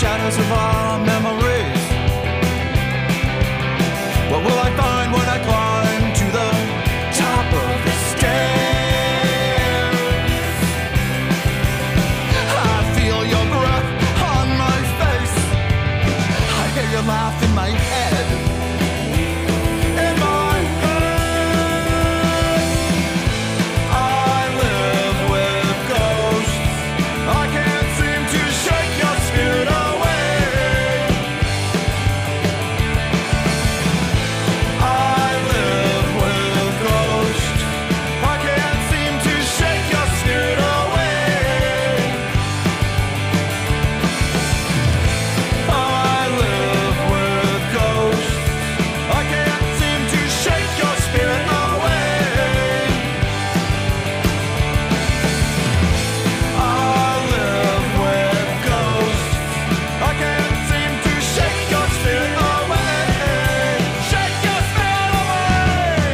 shadows of our memories. What will I find when I climb to the top of the stairs? I feel your breath on my face. I hear your laugh in my head. In my head, I live with ghosts. I can't seem to shake your spirit away. I live with ghosts. I can't seem to shake your spirit away. I live with ghosts. I can't seem to shake your spirit away. I live with ghosts. I can't seem to shake your spirit away. Shake your spirit away.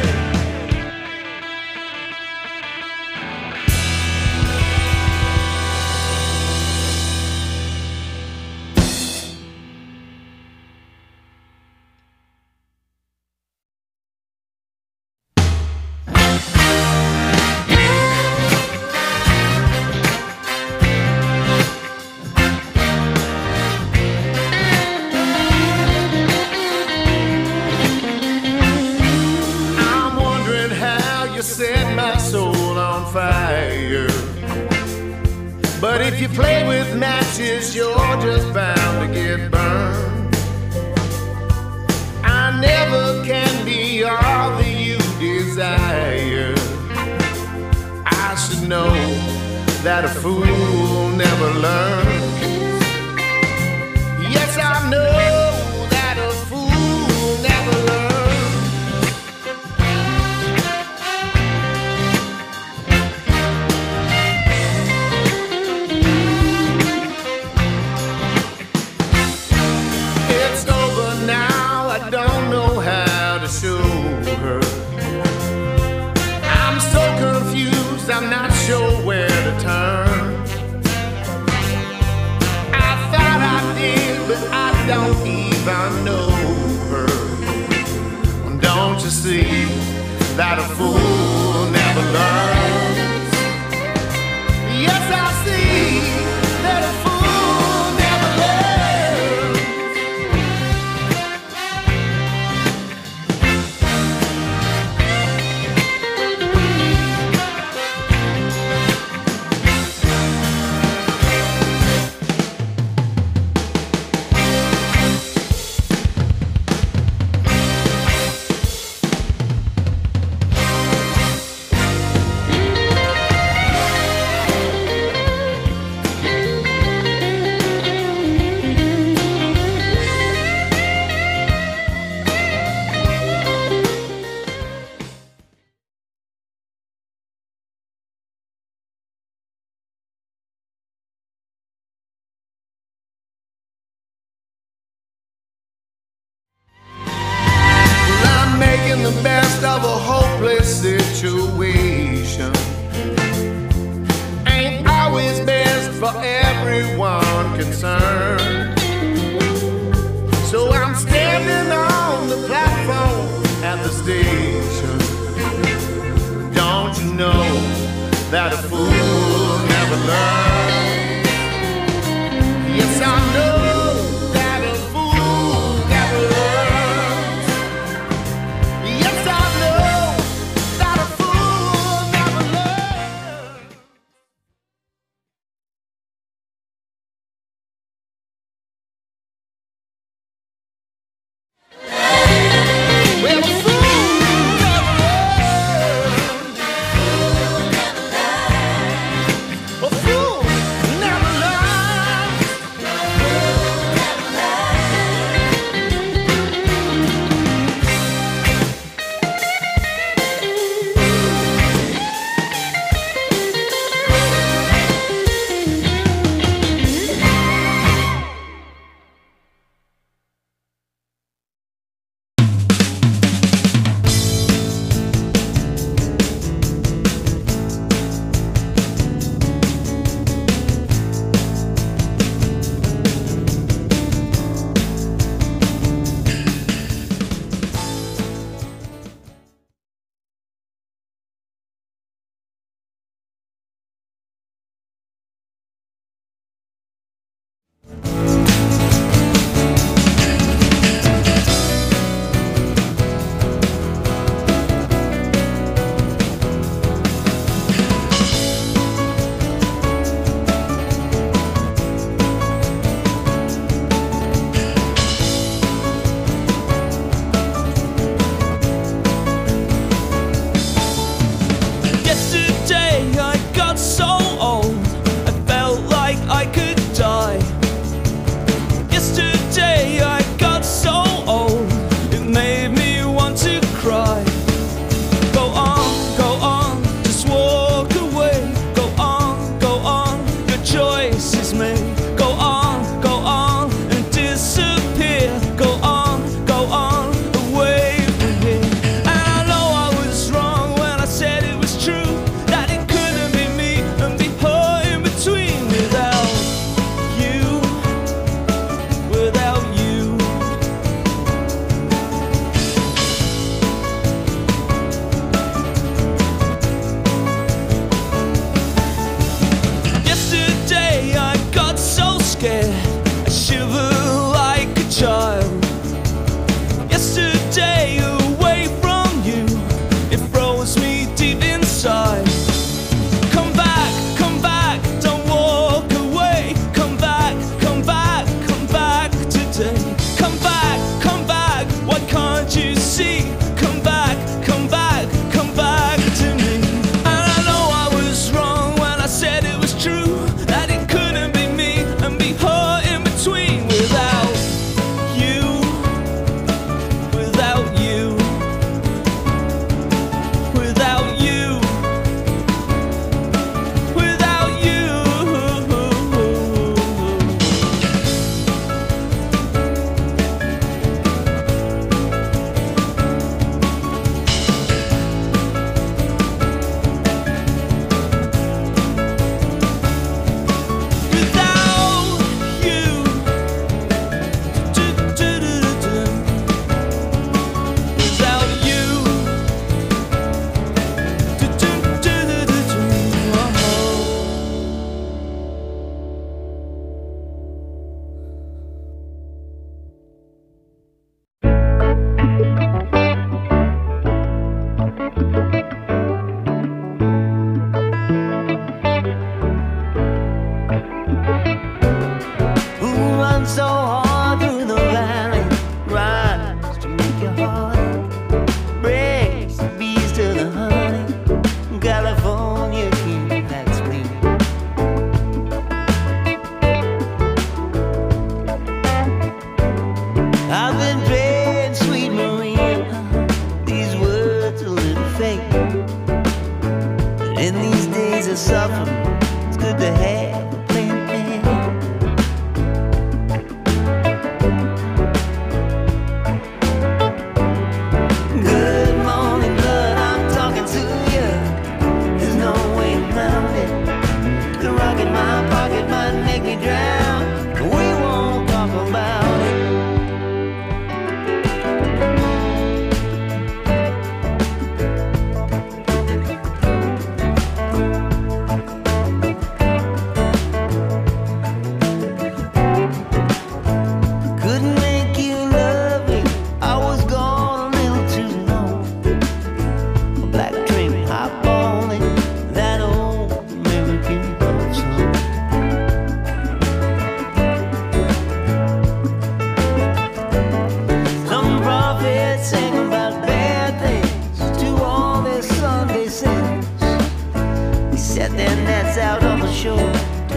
I'm wondering how you set my soul on fire. But if you play with matches, you're just bound to get burned. I never can be all that you desire. I should know that a fool never learns. Yes, I know that a fool never learns. It's over now, I don't know how to show her. I'm so confused, I'm not sure where to turn. I thought I did, but I don't even know her. Don't you see that a fool never learns? Yes, I see that a fool never learns. Making the best of a hopeless situation ain't always best for everyone concerned. So I'm standing on the platform at the station. Don't you know that a fool never learns? Yes, I know that a fool never learns. Yes, I know that a fool never learns. Well, a fool never learns. A fool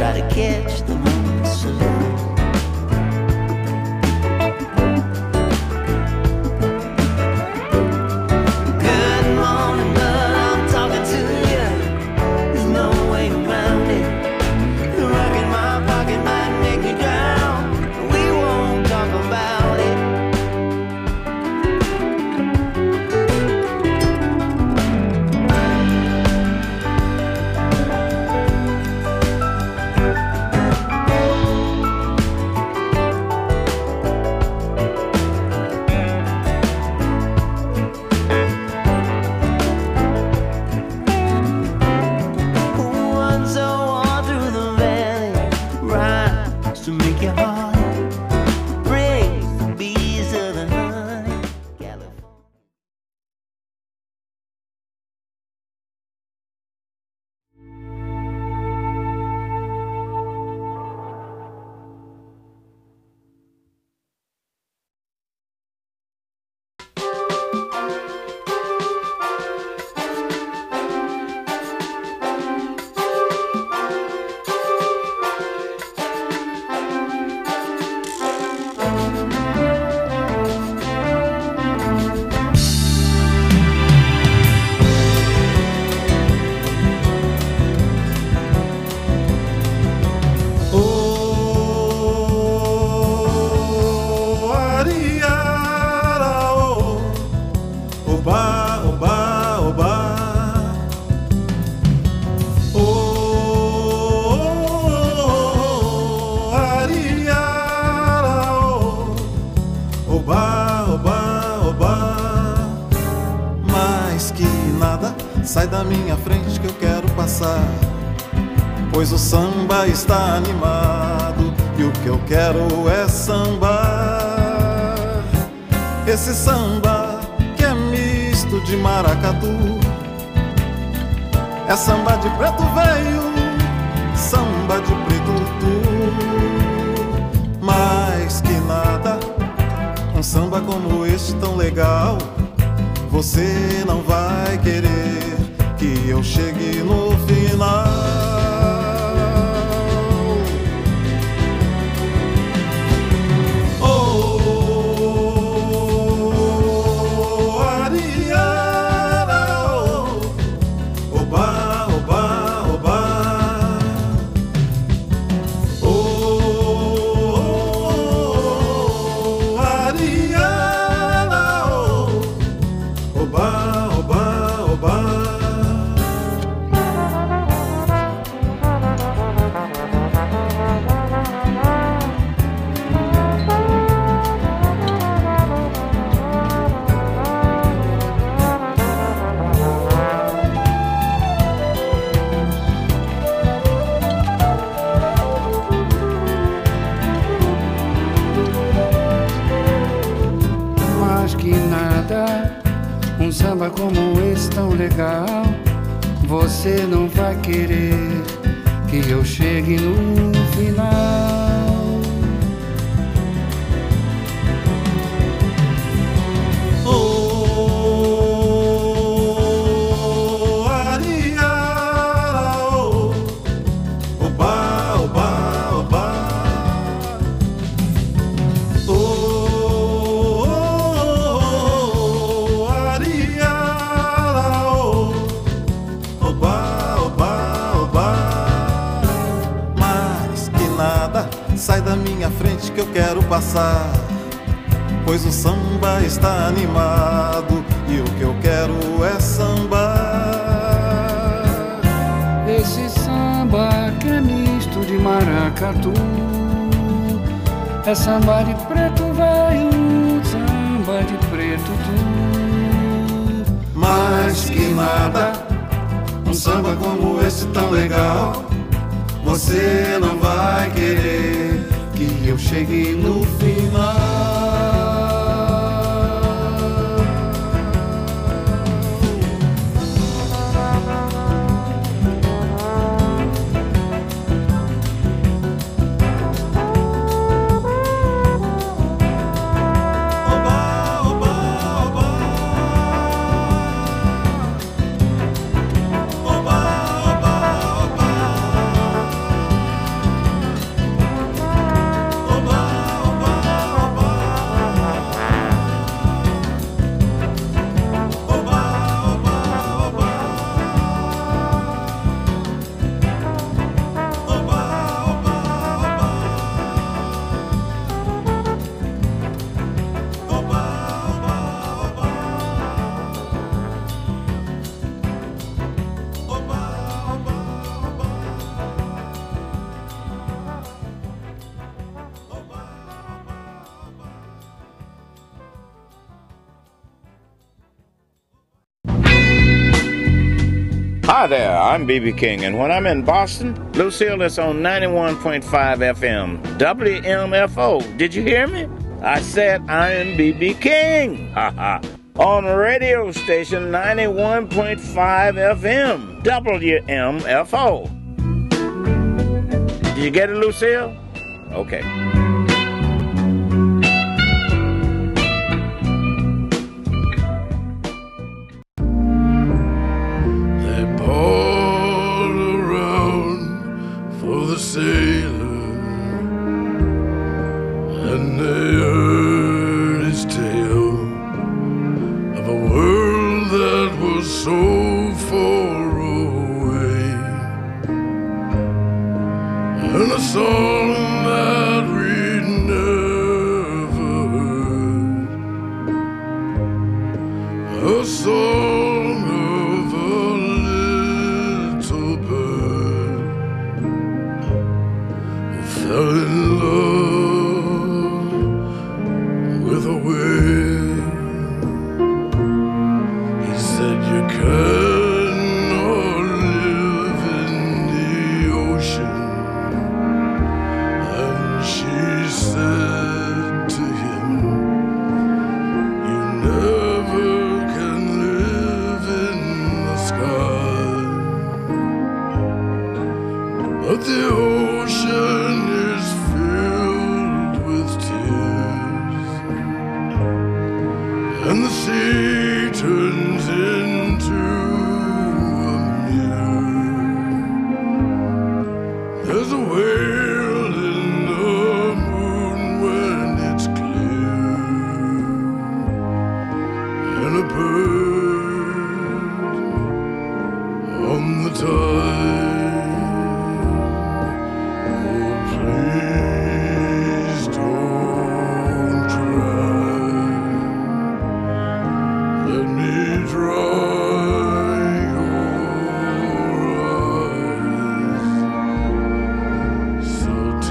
try to catch the moment soon. Sai da minha frente que eu quero passar, pois o samba está animado e o que eu quero é sambar. Esse samba que é misto de maracatu, é samba de preto velho, samba de preto tu. Mais que nada, um samba como este tão legal, você não vai querer que eu chegue no final. Oh, Ariara, oh, oba, oba, oba. Oh, Ariara, oh, oba, oba, oba. Mais que nada, um samba como esse tão legal, você não vai querer que eu chegue no final. Oh, Ariara, oh, oba, oba, oba. Oh, Ariara, oh, oba, oba, oba. Mais que nada, sai da minha frente que eu quero passar, pois o samba está animado e o que eu quero é sambar. Esse samba que é misto de maracatu, é samba de preto velho, samba de preto tu. Mais que nada, um samba como esse tão legal, você não vai querer que eu chegue no final. Hi there, I'm B.B. King, and when I'm in Boston, Lucille is on 91.5 FM, WMFO. Did you hear me? I said I am B.B. King. Ha ha. On radio station 91.5 FM, WMFO. Did you get it, Lucille? Okay. Sailor, and they heard his tale of a world that was so far away, and a song that we'd never heard, a song of a little bird fell in love with a whale. He said you cannot live in the ocean, and she said to him, you never can live in the sky, but the ocean is filled with tears, and the sea turns into a mirror. There's a whale in the moon when it's clear, and a bird on the tide. Please don't try. Let me dry your eyes. So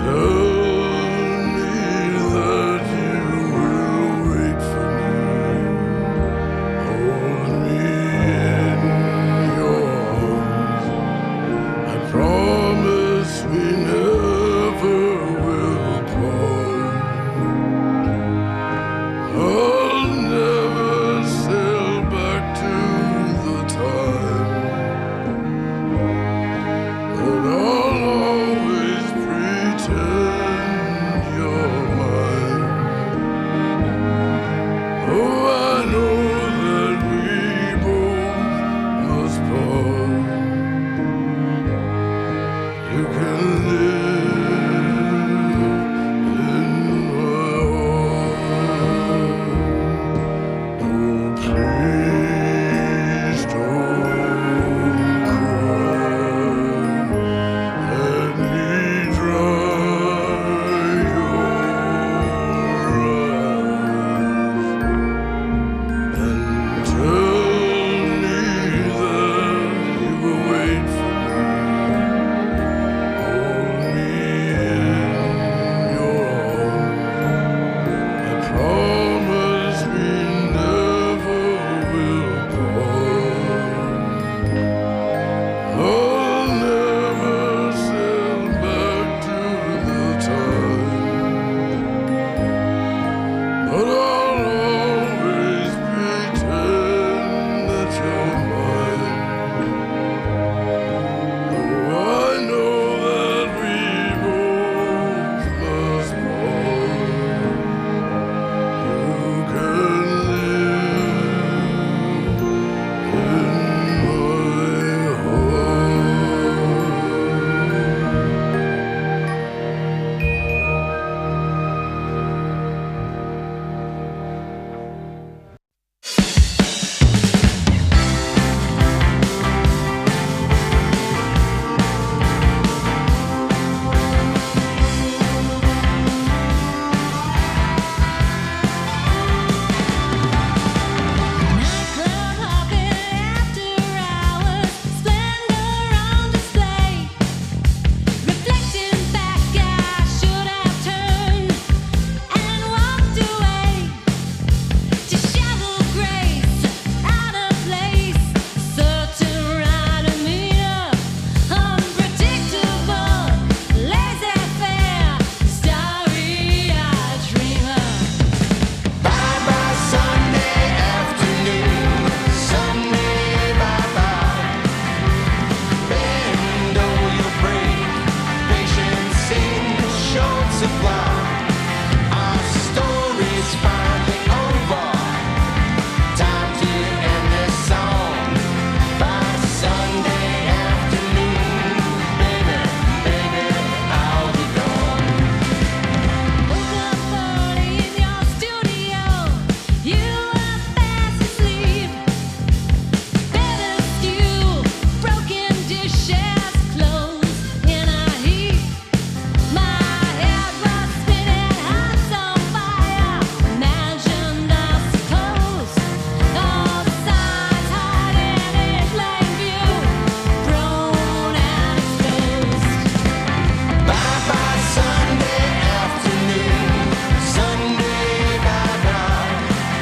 supply. Our story's finally over. Time to end this song by Sunday afternoon. Baby, baby, I'll be gone. Woke up early in your studio. You are fast asleep. Better stew, broken dishes, clothes in a heap. My head was spinning, hearts on fire. Imagined us close. All the signs hiding in plain view, thrown and exposed. Bye bye Sunday afternoon, Sunday bye bye.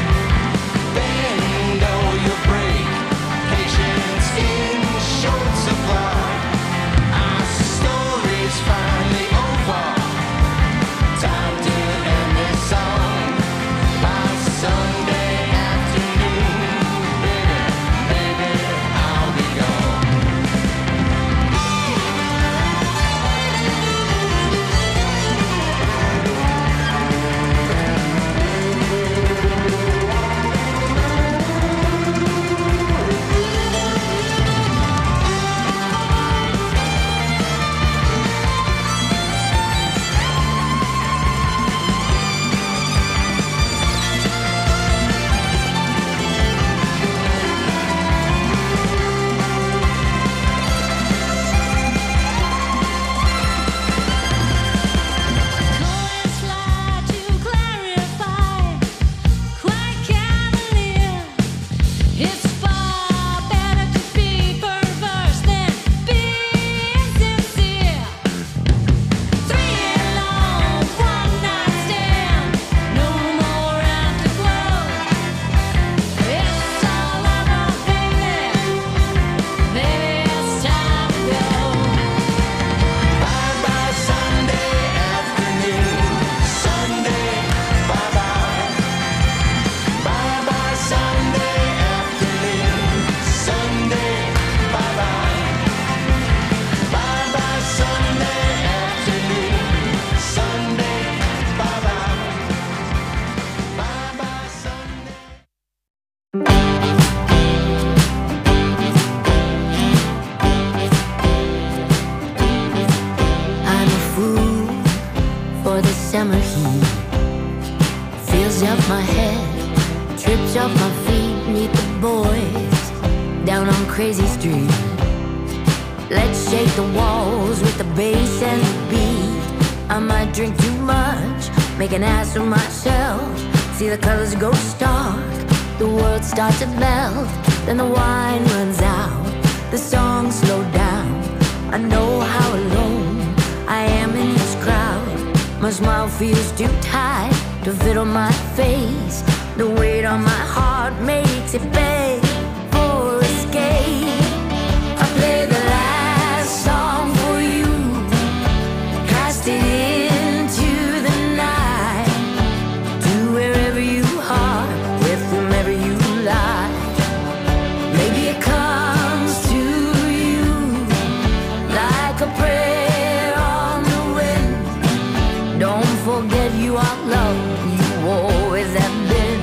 Bend or you break, patience in short supply. Our story's finally over. Time to end this song by Sunday afternoon. Baby, baby, I'll be gone. Chorus lie to clarify, quite cavalier. It's far better to be perverse than be sincere. 3 alone, one night stand, no more afterglow. It's all over, baby. Baby, it's time to go. Bye bye Sunday afternoon, Sunday bye bye. Bye bye Sunday afternoon, Sunday bye bye. Bye bye Sunday afternoon, Sunday bye bye. Bye bye Sunday. I'm a fool for the summer heat. Fills up my head, trips off my feet. Meet the boys down on Crazy Street. Let's shake the walls with the bass and the beat. I might drink too much, make an ass of myself. See the colors go stark, the world starts to melt. Then the wine runs out, the songs slow down. I know how alone I am in this crowd. My smile feels too tight to fit on my face. The weight on my heart makes it beg for escape. I play the last song for you, cast it into the night. To wherever you are, with whomever you lie. Maybe it comes to you like a prayer on the wind. Don't forget you are loved, you always have been.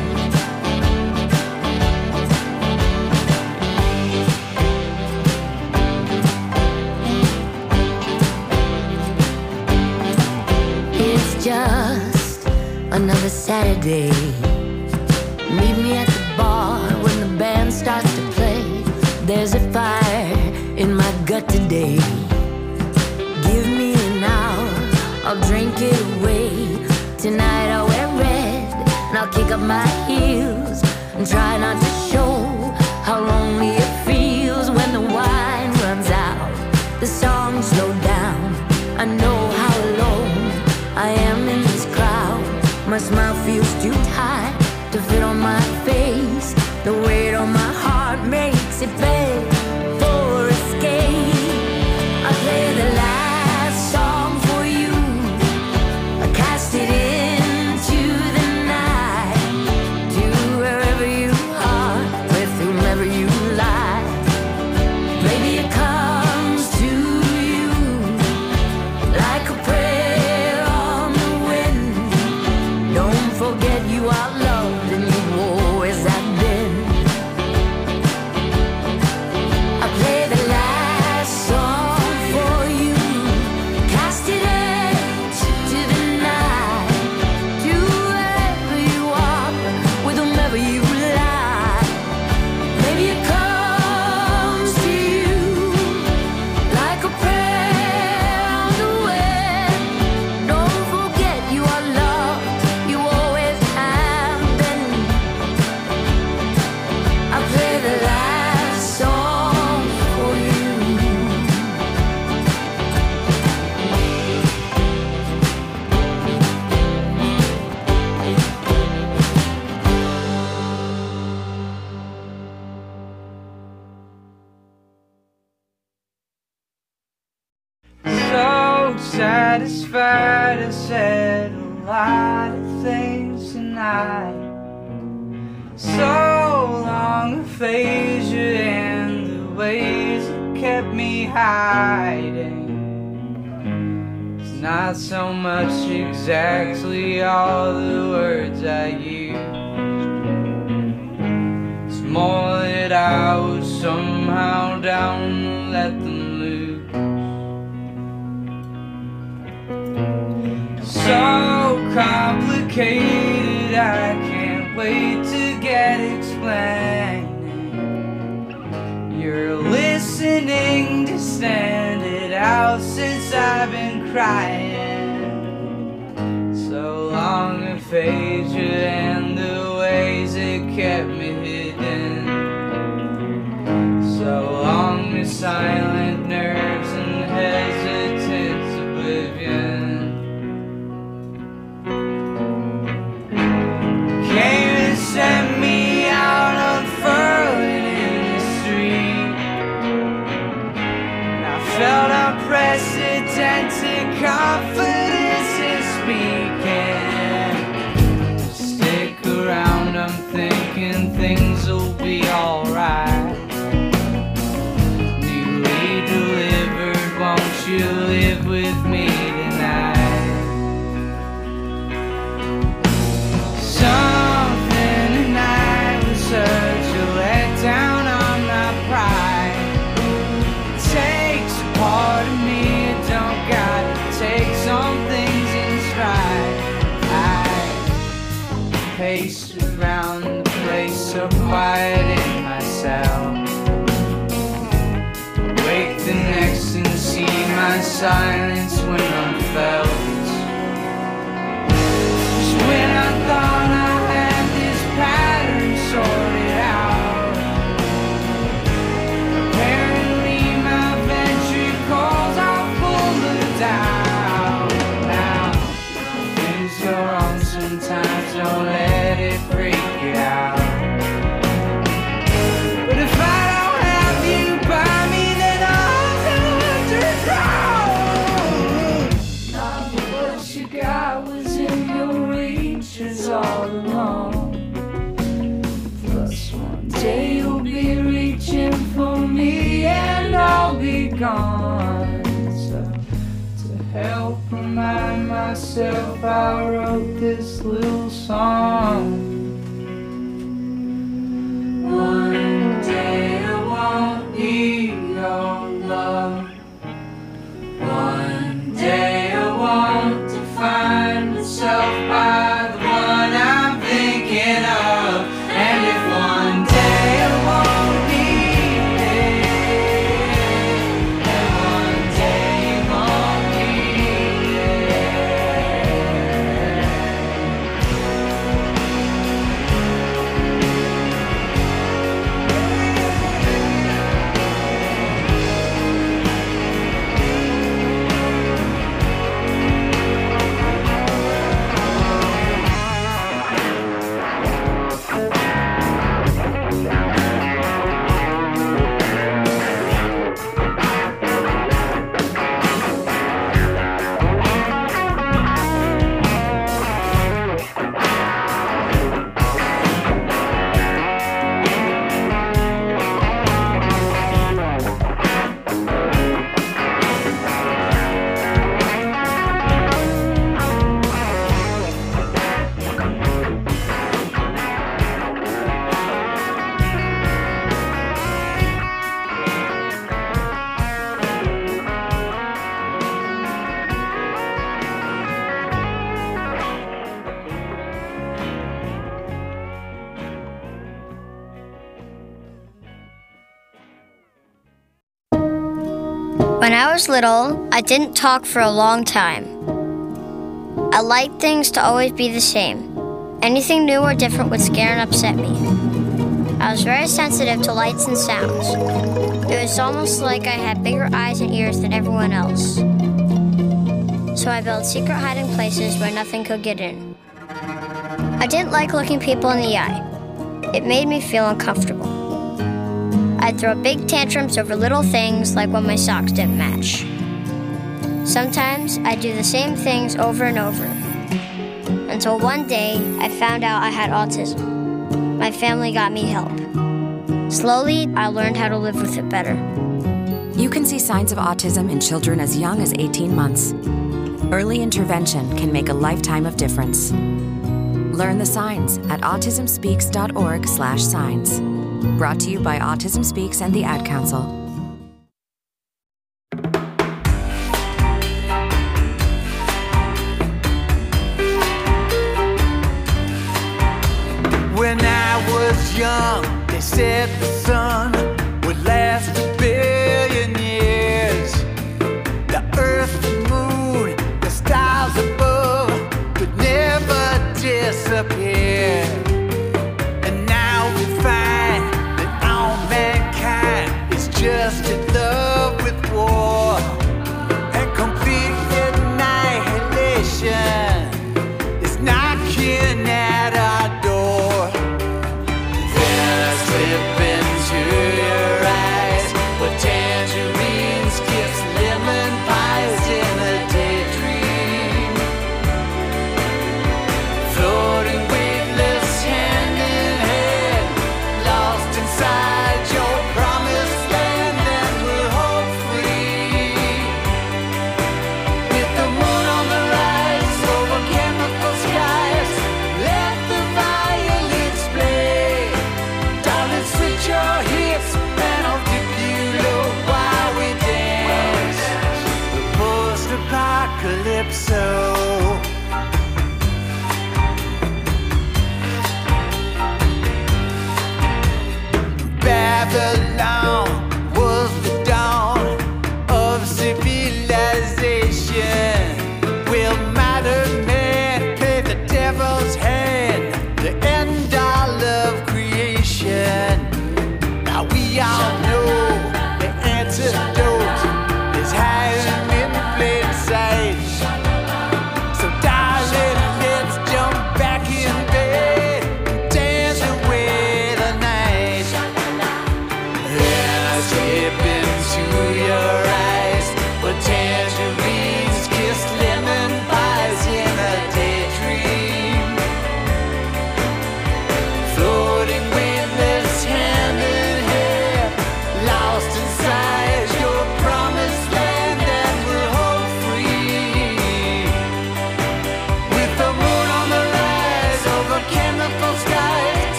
It's just another Saturday. Meet me at the bar when the band starts to play. There's a fire in my gut today. Give me an hour, I'll drink it away. Tonight I'll wear red and I'll kick up my heels and try not to show how lonely it feels when the wine runs out. The songs slow down. I know how alone I am in this crowd. My smile feels too tight to fit on my face. The weight on my heart makes it beg for escape. I play the last song for you, I cast it into the night. To wherever you are, with whomever you lie. Maybe it comes to you like a prayer on the fair to said a lot of things tonight. So long aphasia and the ways that kept me hiding. It's not so much exactly all the words I use. It's more that I was somehow down to let them loose. So complicated, I can't wait to get explaining. You're listening to stand it out since I've been crying. So long aphasia and the ways it kept me hidden. So long the silent nerves and hesitant oblivion. Came and sent me out unfurling in the street. And I felt unprecedented confidence in speaking. Stick around, I'm thinking things will be alright. Newly delivered, won't you live with me tonight? Something tonight was such a letdown on my pride. It takes a part of me, it don't got to take some things in stride. I paced around the place so quiet in myself. Wake the next and see my silence when I'm felt. Just when I thought I had this pattern sorted out, apparently my ventricles are full of doubt. Now, things go wrong sometimes, don't let it freak you out. But if I don't have you by me, then I'll have to drown. Not what you got was in your reaches all along. Plus one day you'll be reaching for me and I'll be gone. So to help remind myself, I wrote this little song. One day I won't need your love. One day I won't define myself by the one I'm thinking of. And if one day I won't need it, and one day you won't need When I was little, I didn't talk for a long time. I liked things to always be the same. Anything new or different would scare and upset me. I was very sensitive to lights and sounds. It was almost like I had bigger eyes and ears than everyone else. So I built secret hiding places where nothing could get in. I didn't like looking people in the eye. It made me feel uncomfortable. I'd throw big tantrums over little things like when my socks didn't match. Sometimes I do the same things over and over. Until one day, I found out I had autism. My family got me help. Slowly, I learned how to live with it better. You can see signs of autism in children as young as 18 months. Early intervention can make a lifetime of difference. Learn the signs at autismspeaks.org/signs. Brought to you by Autism Speaks and the Ad Council. When I was young, they said the sun would last a billion years. The earth, the moon, the stars above could never disappear. And now we find that all mankind is just in love with war and complete annihilation is knocking at our door. Then I slip into your eyes with tangerines, kiss lemon pies in a daydream, floating weightless hand in hand, lost inside your promised land, and we're hopefully with the moon on the rise over chemical skies. Let the violins play, darling, switch your hips and I'll dip you low while we dance. The post-apocalypse. Babylon was the dawn of civilization. Will modern man play the devil's hand, the end all of creation? Now we all know the antidote is hiding in plain sight. So darling, let's jump back in bed and dance away the night.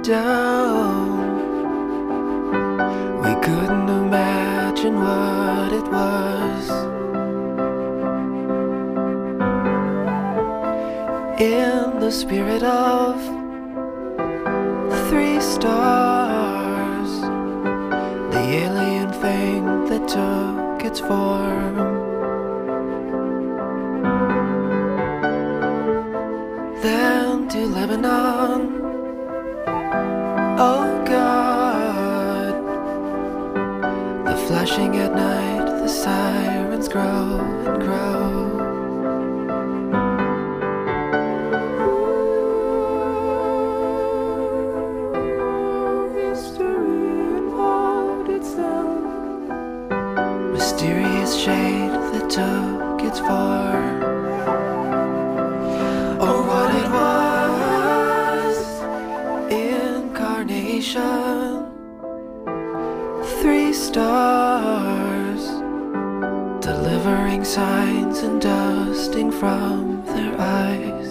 down. We couldn't imagine what it was. In the spirit of 3 stars, the alien thing that took its form. Then to Lebanon, oh God, the flashing at night, the sirens grow and grow. Mysterious shade that took its form, or what it was. Incarnation, 3 stars, delivering signs and dusting from their eyes.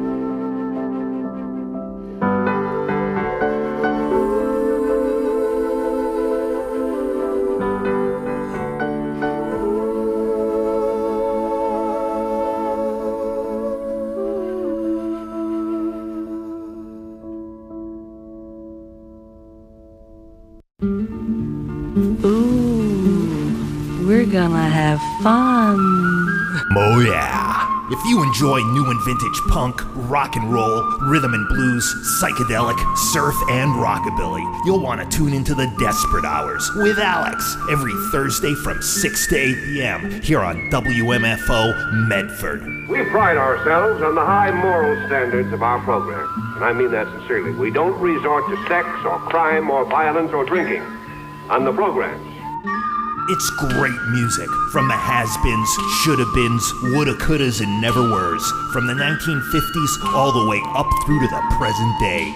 We're gonna have fun. Oh yeah. If you enjoy new and vintage punk, rock and roll, rhythm and blues, psychedelic, surf, and rockabilly, you'll want to tune into the Desperate Hours with Alex every Thursday from 6 to 8 p.m. here on WMFO Medford. We pride ourselves on the high moral standards of our program, and I mean that sincerely. We don't resort to sex or crime or violence or drinking on the programs. It's great music from the has-beens, shoulda-beens, woulda-couldas, and never-weres, from the 1950s all the way up through to the present day.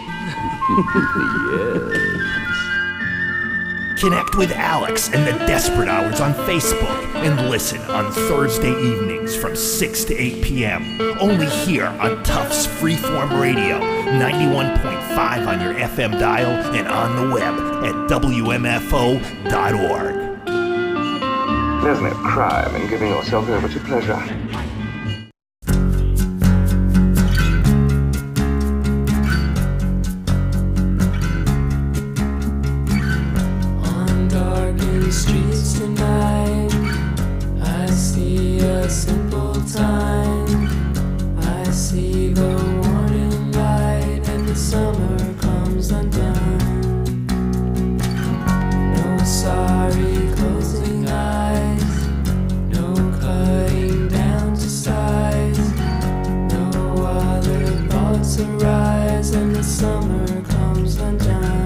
Yes. Connect with Alex and the Desperate Hours on Facebook and listen on Thursday evenings from 6 to 8 p.m. Only here on Tufts Freeform Radio, 91.5 on your FM dial and on the web at WMFO.org. There's no crime in giving yourself over to pleasure. On darkened streets tonight, I see a simple time. I see the warning light and the summer comes undone. No sorry closing eyes, no cutting down to size, no other thoughts arise, and the summer comes undone.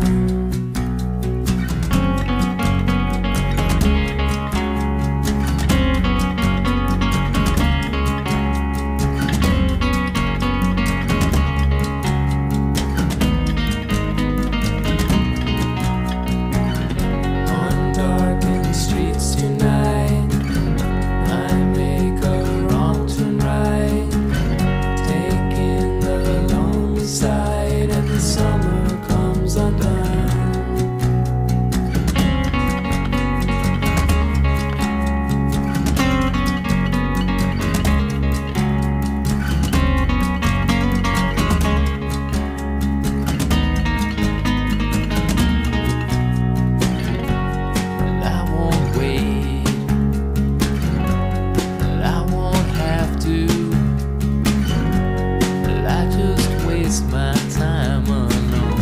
On darkened streets tonight, I make a wrong turn right, taking the lonely side, and the summer comes undone. And I won't wait, and I won't have to, and I just waste my time alone.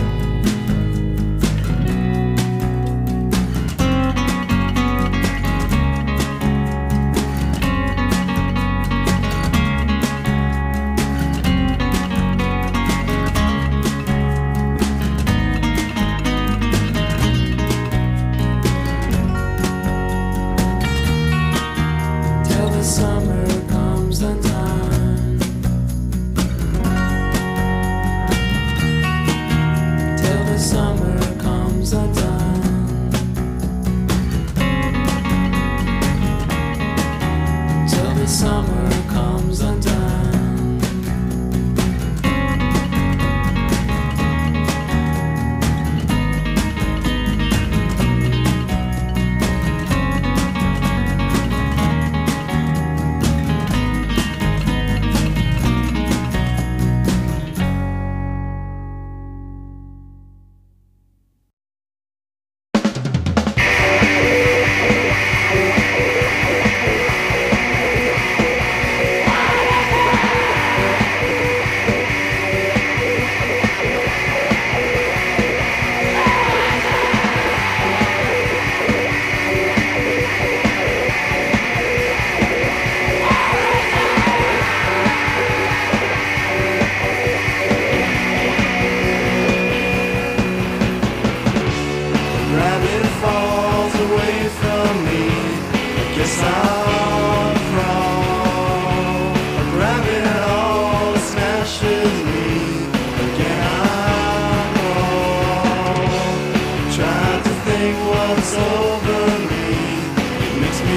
Till the summer comes undone. Till the summer comes undone. Till the summer comes undone. Guess I'll crawl. A rabbit all smashes me. Again I'm wrong. Trying to think what's over me. It makes me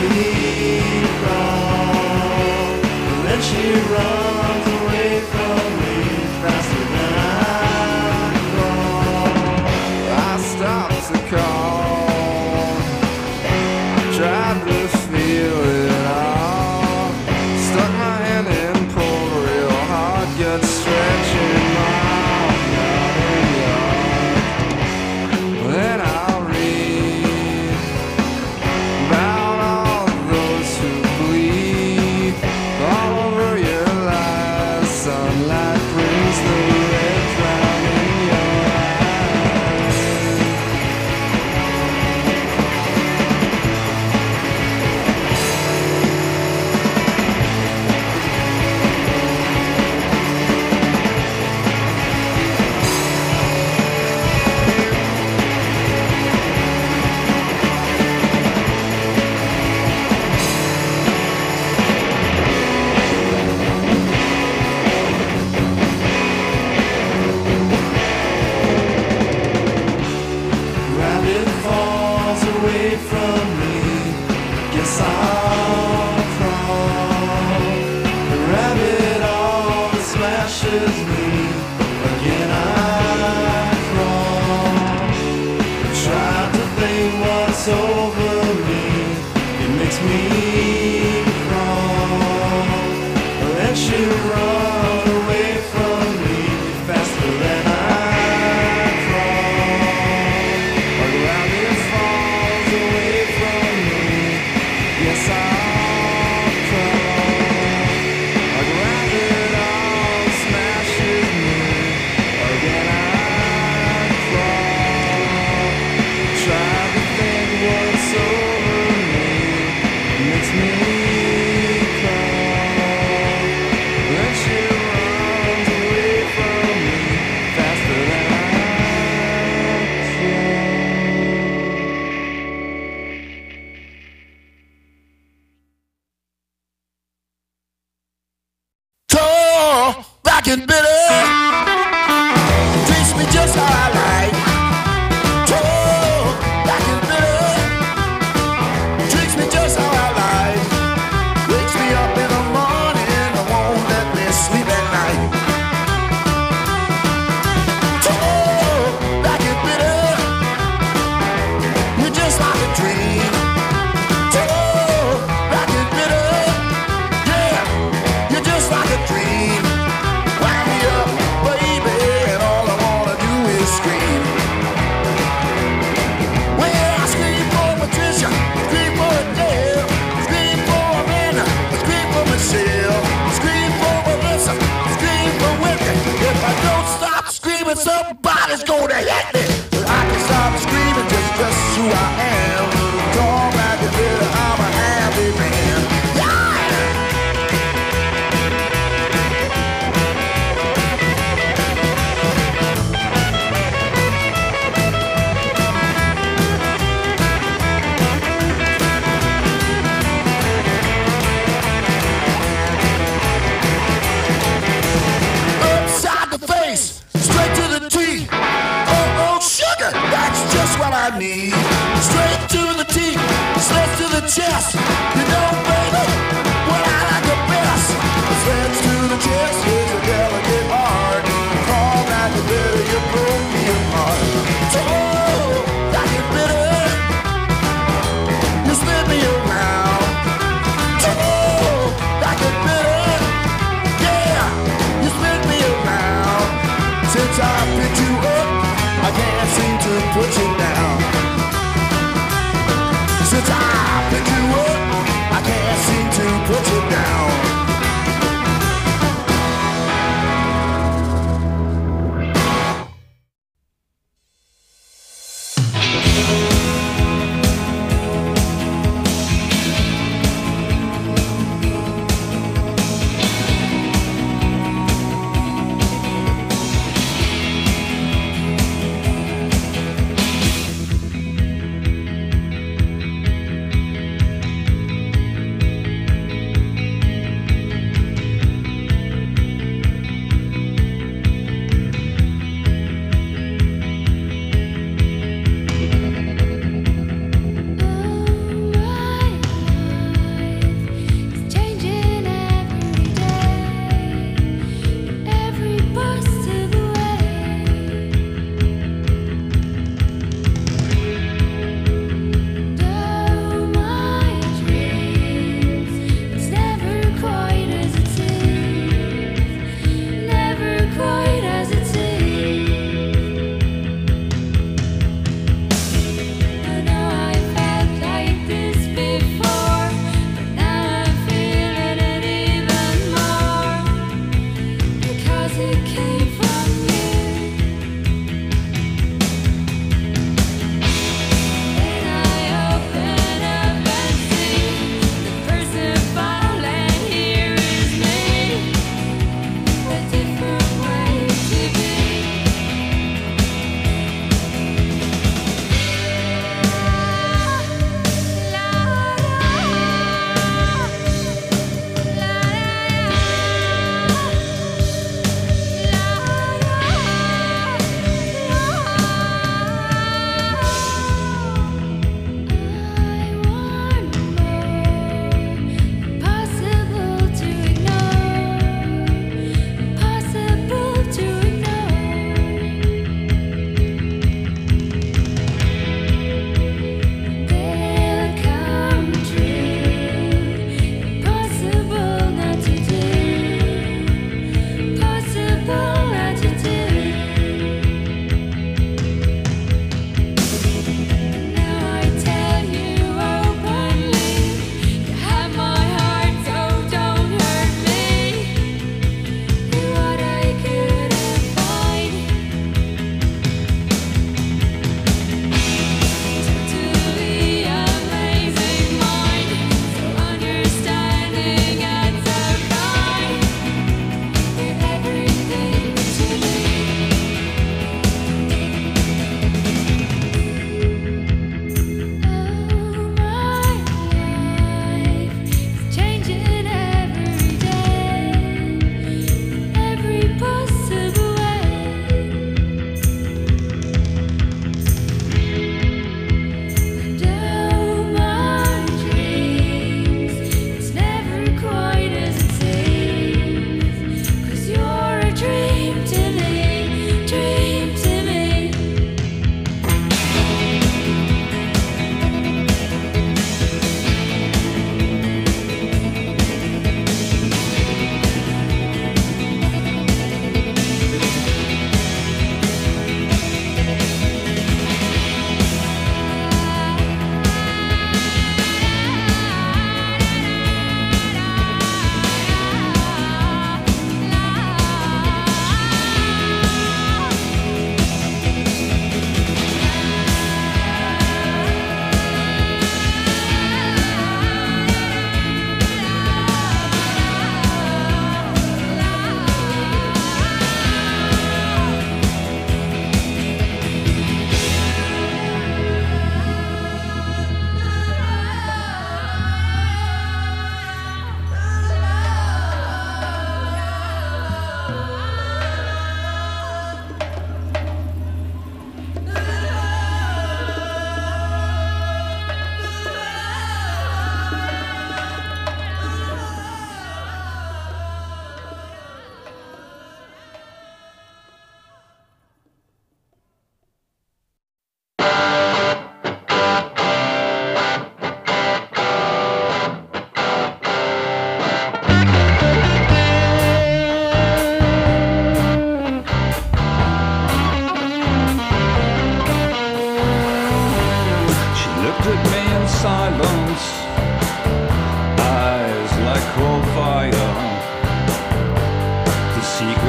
crawl. But then she runs away from me faster than I crawl. I stop to call. Tried to feel it all. Stuck my hand in, pulled real hard, gut stretching my yard. Then I'll read about all those who bleed all over your lies. Sunlight brings the red cloud in your eyes. Rabbit falls away from me. Guess I'll crawl. The rabbit all smashes me. Again I crawl. Try to think what's over me. It makes me crawl. Let you run away from me faster than I crawl. A rabbit falls away from me. Yes, I'll crawl. A rabbit all smashes me. Again I crawl. Try to think what's over me. It makes me crawl. Let you run away from me faster than I crawl. Tall, black and bitter, treats me just how I like. Tall, black and bitter, treats me just how I like. Wakes me up in the morning and won't let me sleep at night. Tall, black and bitter, you're just like a dream. Tall, black and bitter, yeah, you're just like a dream. Wind me up, baby, and all I wanna do is scream. Well, I scream for Patricia, scream for Adele, scream for Amanda, scream for Michelle, scream for Melissa, scream for Whitney. If I don't stop screaming, somebody's gonna hit me. But I can stop screaming just who I am. Tall, black and bitter, I'm a happy man. Yeah! Upside the face, straight to the teeth. Oh, sugar, that's just what I need. Straight to the teeth, slits to the chest. You know, baby, what I like the best. Slits to the chest is a delicate art. Call back the bitter, you broke me apart. Oh, like it bitter, you spin me around. Oh, like it bitter, yeah, you spin me around. Since I picked you up, I can't seem to put you down. Since I picked you up, I can't seem to put you down.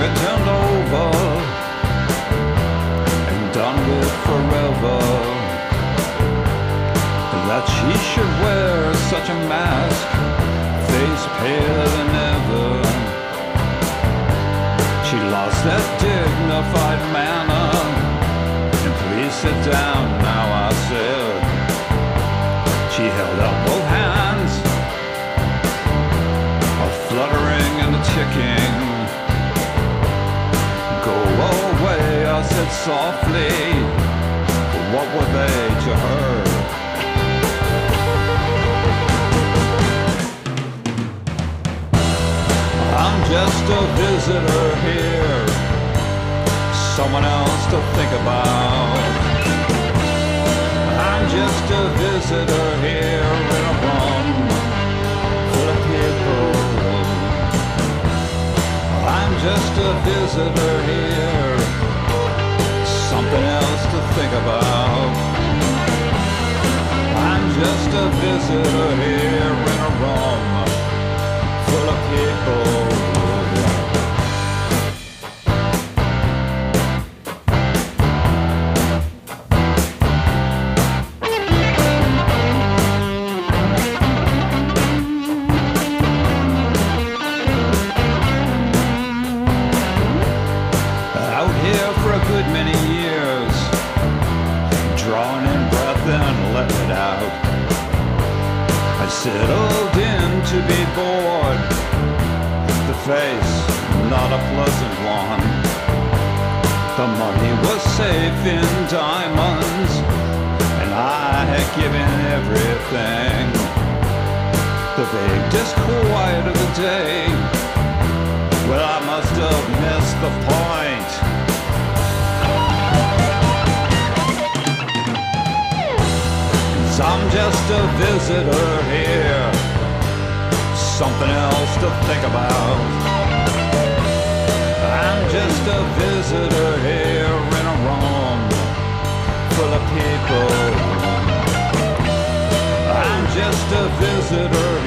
were turned over and done with forever. That she should wear such a mask, face paler than ever. She lost that dignified manner. And please sit down now, I said. She held out both hands, a fluttering and a ticking. Go away, I said softly. But what were they to her? I'm just a visitor here, someone else to think about. I'm just a visitor here in a room full of people. I'm just a visitor here, something else to think about. I'm just a visitor here in a room full of people. Out here for a good many years, drawing in breath and letting it out. I settled in to be bored, the face not a pleasant one. The money was safe in diamonds, and I had given everything. The vague disquiet of the day, well, I must have missed the point. I'm just a visitor here, something else to think about. I'm just a visitor here in a room full of people. I'm just a visitor